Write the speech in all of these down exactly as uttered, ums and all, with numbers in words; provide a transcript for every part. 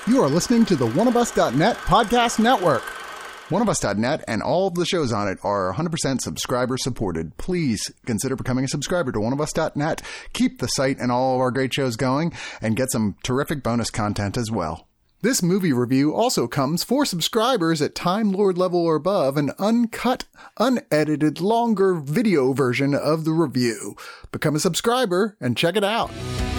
You are listening to the one of us dot net podcast network. one of us dot net and all of the shows on it are one hundred percent subscriber supported. Please consider becoming a subscriber to one of us dot net. Keep the site and all of our great shows going and get some terrific bonus content as well. This movie review also comes for subscribers at Time Lord level or above, an uncut, unedited, longer video version of the review. Become a subscriber and check it out.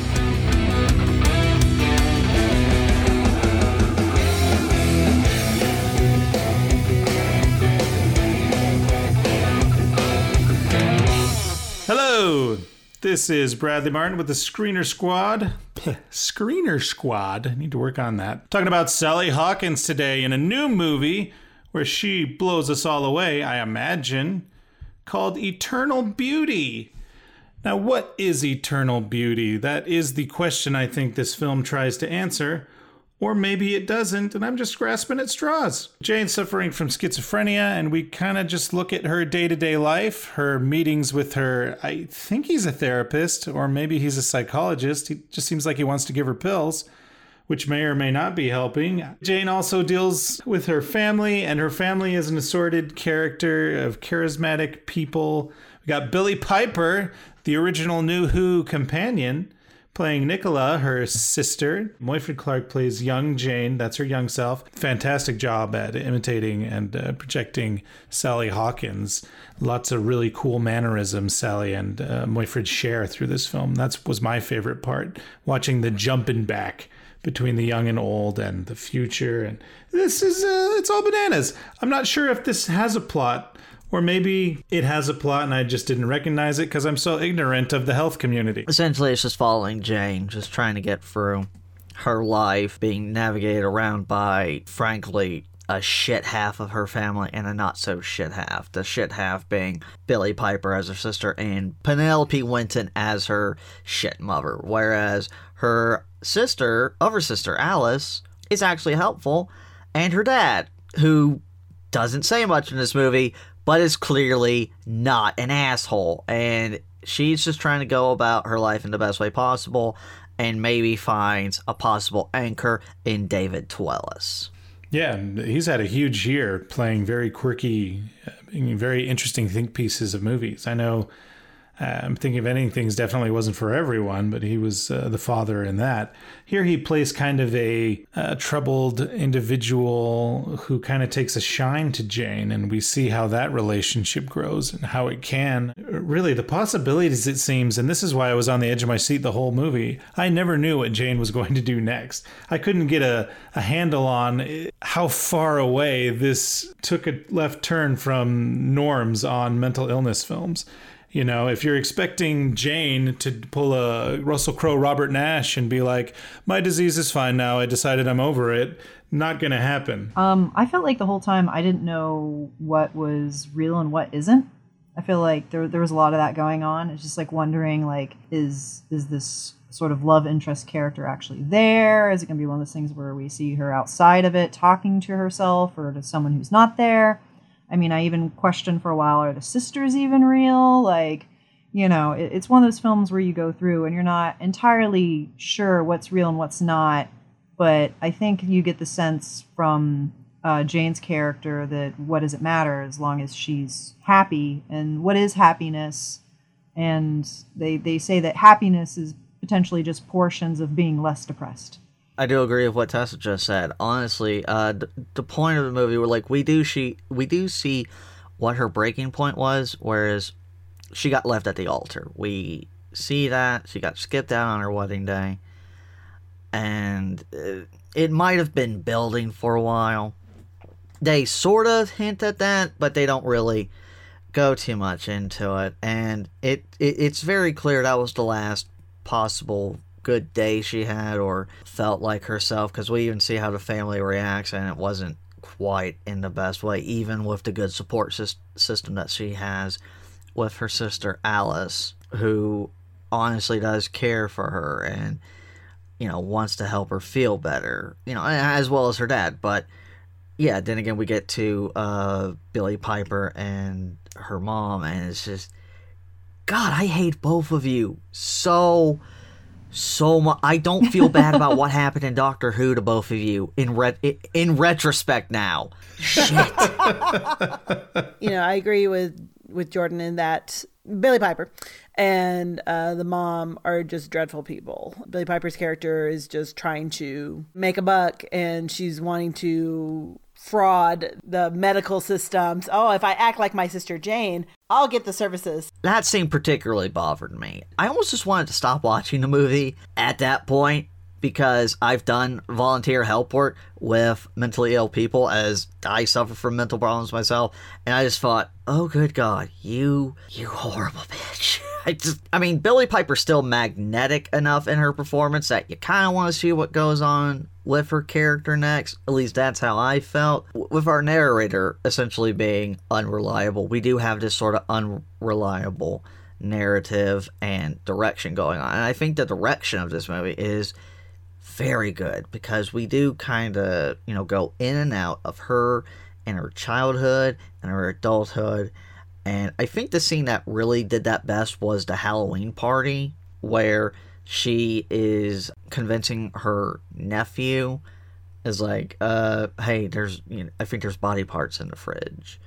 Hello, this is Bradley Martin with the Screener Squad. Screener Squad, I need to work on that. Talking about Sally Hawkins today in a new movie where she blows us all away, I imagine, called Eternal Beauty. Now, what is Eternal Beauty? That is the question I think this film tries to answer. Or maybe it doesn't, and I'm just grasping at straws. Jane's suffering from schizophrenia, and we kind of just look at her day-to-day life, her meetings with her, I think he's a therapist, or maybe he's a psychologist. He just seems like he wants to give her pills, which may or may not be helping. Jane also deals with her family, and her family is an assorted character of charismatic people. We got Billie Piper, the original New Who companion, playing Nicola, her sister. Moyford Clark plays young Jane. That's her young self. Fantastic job at imitating and uh, projecting Sally Hawkins. Lots of really cool mannerisms Sally and uh, Moyford share through this film. That was my favorite part, watching the jumping back between the young and old and the future. And this is, uh, it's all bananas. I'm not sure if this has a plot, or maybe it has a plot and I just didn't recognize it because I'm so ignorant of the health community. Essentially, it's just following Jane, just trying to get through her life, being navigated around by, frankly, a shit half of her family and a not-so-shit half. The shit half being Billie Piper as her sister and Penelope Winton as her shit mother. Whereas her sister, other sister, Alice, is actually helpful, and her dad, who doesn't say much in this movie, but is clearly not an asshole. And she's just trying to go about her life in the best way possible and maybe finds a possible anchor in David Twellis. Yeah, he's had a huge year playing very quirky, very interesting think pieces of movies. I know uh, I'm thinking of Ending Things definitely wasn't for everyone, but he was uh, the father in that. Here he plays kind of a, a troubled individual who kind of takes a shine to Jane, and we see how that relationship grows and how it can. Really, the possibilities, it seems, and this is why I was on the edge of my seat the whole movie, I never knew what Jane was going to do next. I couldn't get a, a handle on how far away this took a left turn from norms on mental illness films. You know, if you're expecting Jane to pull a Russell Crowe, Robert Nash and be like, my disease is fine now, I decided I'm over it, not going to happen. Um, I felt like the whole time I didn't know what was real and what isn't. I feel like there there was a lot of that going on. It's just like wondering, like, is is this sort of love interest character actually there? Is it going to be one of those things where we see her outside of it talking to herself or to someone who's not there? I mean, I even questioned for a while, are the sisters even real? Like, you know, it, it's one of those films where you go through and you're not entirely sure what's real and what's not. But I think you get the sense from uh, Jane's character that what does it matter as long as she's happy? And what is happiness? And they, they say that happiness is potentially just portions of being less depressed. I do agree with what Tessa just said. Honestly, uh, the, the point of the movie, we're like, we do she we do see what her breaking point was, whereas she got left at the altar. We see that she got skipped out on her wedding day, and it, it might have been building for a while. They sort of hint at that, but they don't really go too much into it, and it, it it's very clear that was the last possible good day she had or felt like herself, because we even see how the family reacts and it wasn't quite in the best way, even with the good support system that she has with her sister Alice, who honestly does care for her and, you know, wants to help her feel better, you know, as well as her dad. But yeah, then again we get to uh Billie Piper and her mom, and it's just, God, I hate both of you so so much. I don't feel bad about what happened in Doctor Who to both of you in re- in retrospect now. Shit. You know, I agree with with Jordan in that Billie Piper and uh, the mom are just dreadful people. Billie Piper's character is just trying to make a buck, and she's wanting to fraud the medical systems. Oh, if I act like my sister Jane, I'll get the services. That scene particularly bothered me. I almost just wanted to stop watching the movie at that point, because I've done volunteer help work with mentally ill people, as I suffer from mental problems myself, and I just thought, oh good God, you, you horrible bitch. I just, I mean, Billie Piper's still magnetic enough in her performance that you kind of want to see what goes on with her character next. At least that's how I felt. With our narrator essentially being unreliable, we do have this sort of unreliable narrative and direction going on. And I think the direction of this movie is very good, because we do kind of, you know, go in and out of her and her childhood and her adulthood. And I think the scene that really did that best was the Halloween party, where she is convincing her nephew, is like, uh, hey, there's, you know, I think there's body parts in the fridge.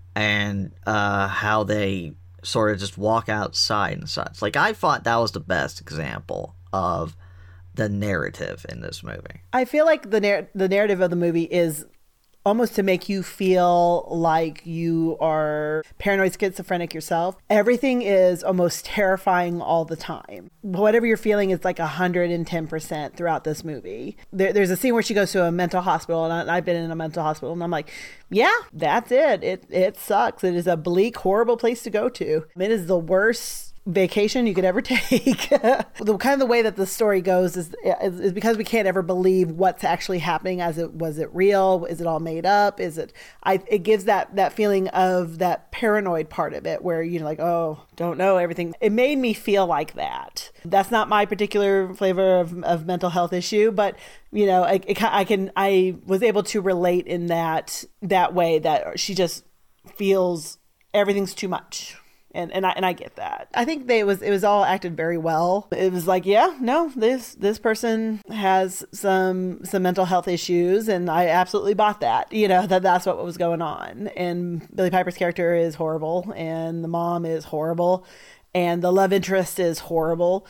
And uh, how they sort of just walk outside and such. Like, I thought that was the best example of the narrative in this movie. I feel like the nar- the narrative of the movie is almost to make you feel like you are paranoid schizophrenic yourself. Everything is almost terrifying all the time. Whatever you're feeling is like one hundred ten percent throughout this movie. There, there's a scene where she goes to a mental hospital, and I, I've been in a mental hospital, and I'm like, yeah, that's it. It it sucks. It is a bleak, horrible place to go to. It is the worst vacation you could ever take. The kind of the way that the story goes is, is is because we can't ever believe what's actually happening. As it was it real? Is it all made up? Is it? I it gives that that feeling of that paranoid part of it, where you're like, oh, don't know everything. It made me feel like that. That's not my particular flavor of, of mental health issue, but you know, I, it, I can I was able to relate in that that way, that she just feels everything's too much. And and I and I get that. I think they it was it was all acted very well. It was like, yeah, no, this this person has some some mental health issues, and I absolutely bought that. You know, that that's what was going on. And Billie Piper's character is horrible, and the mom is horrible, and the love interest is horrible,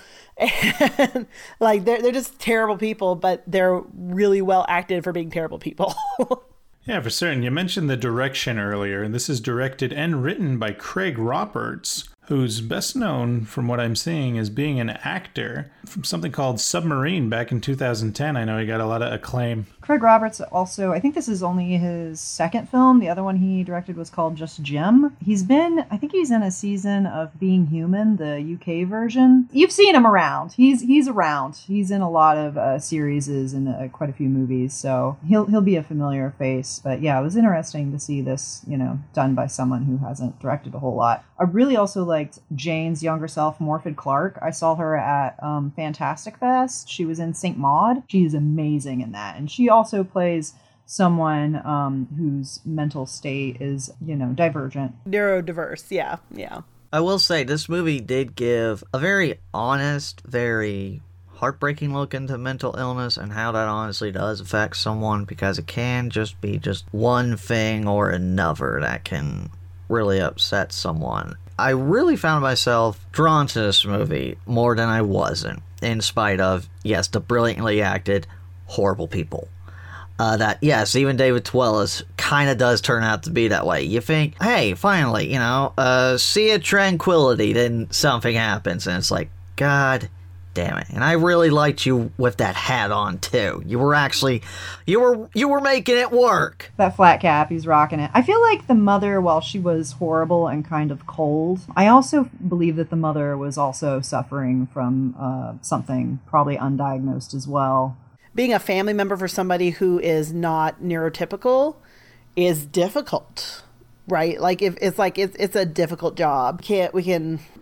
and like they're they're just terrible people, but they're really well acted for being terrible people. Yeah, for certain. You mentioned the direction earlier, and this is directed and written by Craig Roberts, who's best known, from what I'm seeing, as being an actor from something called Submarine back in two thousand ten. I know he got a lot of acclaim. Craig Roberts also, I think this is only his second film. The other one he directed was called Just Jim. He's been, I think he's in a season of Being Human, the U K version. You've seen him around. He's he's around. He's in a lot of uh, series and uh, quite a few movies, so he'll he'll be a familiar face. But yeah, it was interesting to see this, you know, done by someone who hasn't directed a whole lot. I really also liked Jane's younger self, Morfydd Clark. I saw her at um, Fantastic Fest. She was in Saint Maud. She is amazing in that, and she also plays someone um, whose mental state is, you know, divergent. Neurodiverse, yeah, yeah. I will say, this movie did give a very honest, very heartbreaking look into mental illness and how that honestly does affect someone, because it can just be just one thing or another that can really upset someone. I really found myself drawn to this movie more than I wasn't, in spite of, yes, the brilliantly acted horrible people. Uh, that, yes, even David Twellis kind of does turn out to be that way. You think, hey, finally, you know, uh, Sea of Tranquility, then something happens, and it's like, God damn it. And I really liked you with that hat on, too. You were actually, you were, you were making it work. That flat cap, he's rocking it. I feel like the mother, while she was horrible and kind of cold, I also believe that the mother was also suffering from uh, something probably undiagnosed as well. Being a family member for somebody who is not neurotypical is difficult, right? Like, if it's like it's it's a difficult job. Can't we can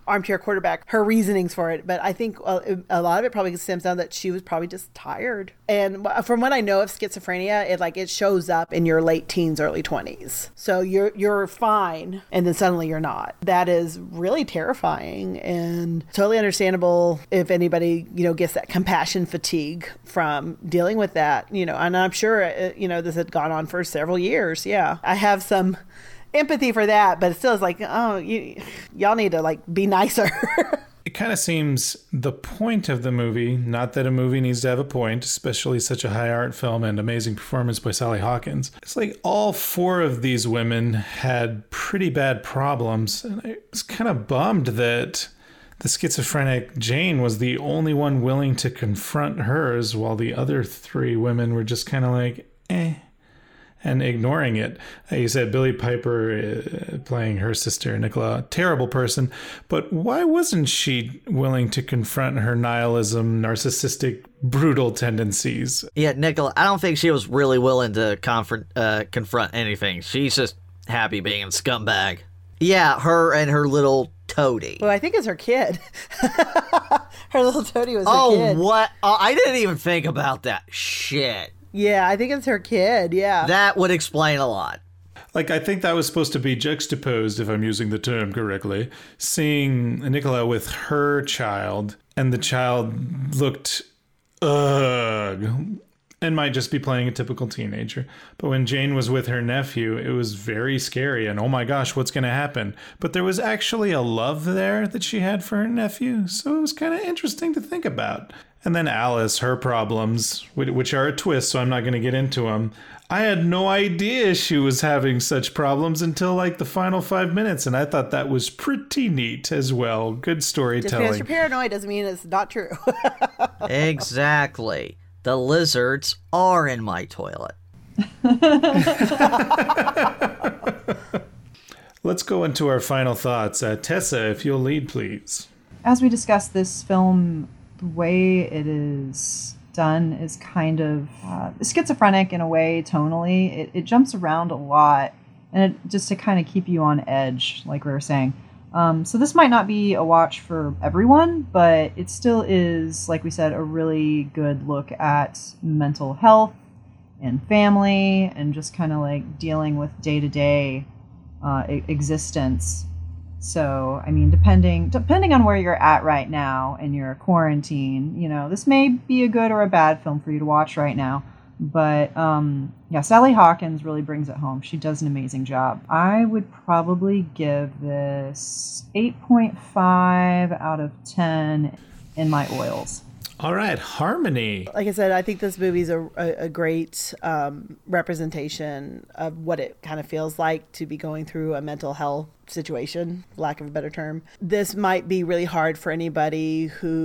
armchair quarterback her reasonings for it, but I think uh, a lot of it probably stems down that she was probably just tired. And from what I know of schizophrenia, it like it shows up in your late teens, early twenties. So you're you're fine, and then suddenly you're not. That is really terrifying and totally understandable if anybody, you know, gets that compassion fatigue from dealing with that, you know. And I'm sure, uh, you know, this had gone on for several years. Yeah, I have some empathy for that, but it still is like, oh, you, y'all need to like be nicer. It kind of seems the point of the movie, not that a movie needs to have a point, especially such a high art film and amazing performance by Sally Hawkins. It's like all four of these women had pretty bad problems, and I was kind of bummed that the schizophrenic Jane was the only one willing to confront hers, while the other three women were just kind of like, eh, and ignoring it. Uh, you said Billie Piper uh, playing her sister, Nicola, terrible person, but why wasn't she willing to confront her nihilism, narcissistic, brutal tendencies? Yeah, Nicola, I don't think she was really willing to confront, uh, confront anything. She's just happy being a scumbag. Yeah, her and her little toady. Well, I think it's her kid. Her little toady was her oh, kid. Oh, what? Oh, I didn't even think about that. Shit. Yeah, I think it's her kid, yeah. That would explain a lot. Like, I think that was supposed to be juxtaposed, if I'm using the term correctly, seeing Nicola with her child, and the child looked, ugh, and might just be playing a typical teenager. But when Jane was with her nephew, it was very scary, and oh my gosh, what's going to happen? But there was actually a love there that she had for her nephew, so it was kind of interesting to think about. And then Alice, her problems, which are a twist, so I'm not going to get into them. I had no idea she was having such problems until like the final five minutes, and I thought that was pretty neat as well. Good storytelling. Just because you're paranoid doesn't mean it's not true. Exactly. The lizards are in my toilet. Let's go into our final thoughts. Uh, Tessa, if you'll lead, please. As we discussed, this film, the way it is done is kind of uh, schizophrenic in a way, tonally. It, it jumps around a lot, and it, just to kind of keep you on edge, like we were saying. Um, so this might not be a watch for everyone, but it still is, like we said, a really good look at mental health and family and just kind of like dealing with day-to-day uh, existence. So, I mean, depending depending on where you're at right now in your quarantine, you know, this may be a good or a bad film for you to watch right now. But, um, yeah, Sally Hawkins really brings it home. She does an amazing job. I would probably give this eight point five out of ten in my oils. All right, Harmony. Like I said, I think this movie's a, a, a great um, representation of what it kind of feels like to be going through a mental health situation, lack of a better term. This might be really hard for anybody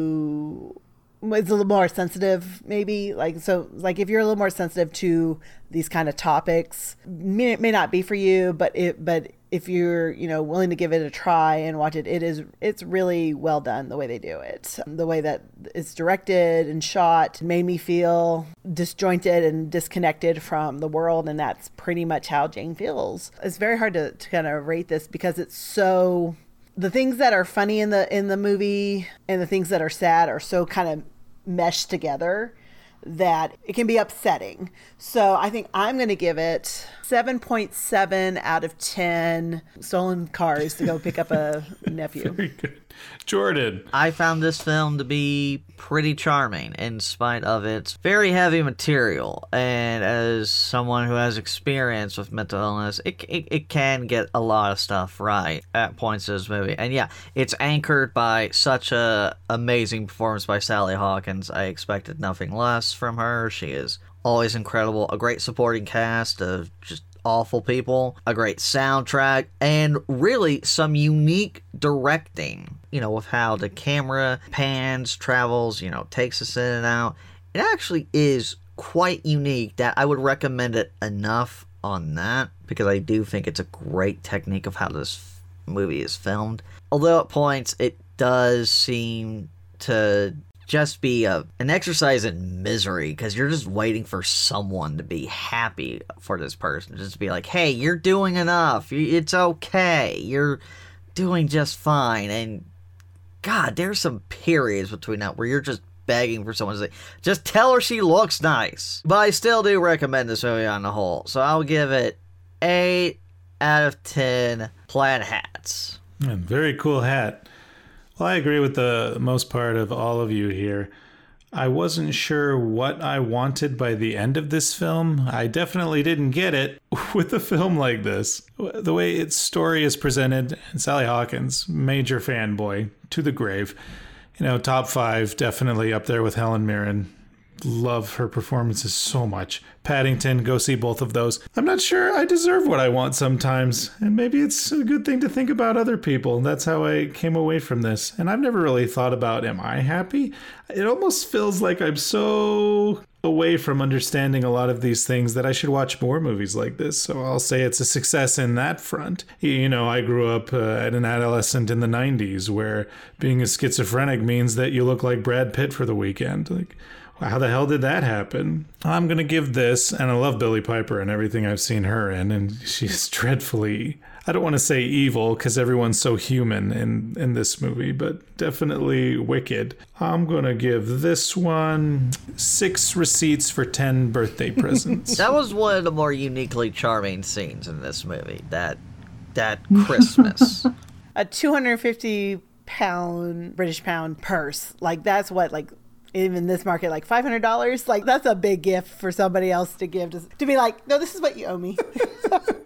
who is a little more sensitive, maybe. Like, so, like, if you're a little more sensitive to these kind of topics, may, it may not be for you, but it, but if you're, you know, willing to give it a try and watch it, it is, it's really well done the way they do it. The way that it's directed and shot made me feel disjointed and disconnected from the world, and that's pretty much how Jane feels. It's very hard to, to kind of rate this because it's so, the things that are funny in the in the movie and the things that are sad are so kind of meshed together that it can be upsetting. So I think I'm going to give it seven point seven out of ten stolen cars to go pick up a nephew. Very good. Jordan. I found this film to be pretty charming in spite of its very heavy material. And as someone who has experience with mental illness, it, it, it can get a lot of stuff right at points in this movie. And yeah, it's anchored by such a amazing performance by Sally Hawkins. I expected nothing less from her. She is always incredible. A great supporting cast of just awful people, a great soundtrack, and really some unique directing, you know, with how the camera pans, travels, you know, takes us in and out. It actually is quite unique that I would recommend it enough on that, because I do think it's a great technique of how this movie is filmed. Although at points it does seem to just be a, an exercise in misery, because you're just waiting for someone to be happy for this person. Just to be like, hey, you're doing enough. It's okay. You're doing just fine. And God, there's some periods between that where you're just begging for someone to say, just tell her she looks nice. But I still do recommend this movie on the whole. So I'll give it eight out of ten plaid hats. And very cool hat. Well, I agree with the most part of all of you here. I wasn't sure what I wanted by the end of this film. I definitely didn't get it with a film like this. The way its story is presented, and Sally Hawkins, major fanboy to the grave. You know, top five, definitely up there with Helen Mirren. Love her performances so much. Paddington, go see both of those. I'm not sure I deserve what I want sometimes, and maybe it's a good thing to think about other people. That's how I came away from this. And I've never really thought about, am I happy? It almost feels like I'm so away from understanding a lot of these things that I should watch more movies like this. So I'll say it's a success in that front. You know, I grew up uh, as an adolescent in the nineties where being a schizophrenic means that you look like Brad Pitt for the weekend. Like, how the hell did that happen? I'm going to give this, and I love Billie Piper and everything I've seen her in, and she's dreadfully, I don't want to say evil because everyone's so human in, in this movie, but definitely wicked. I'm going to give this one six receipts for ten birthday presents. That was one of the more uniquely charming scenes in this movie, that, that Christmas. A two hundred fifty pound British pound purse. Like, that's what, like, even this market, like five hundred dollars, like that's a big gift for somebody else to give, to, to be like, no, this is what you owe me.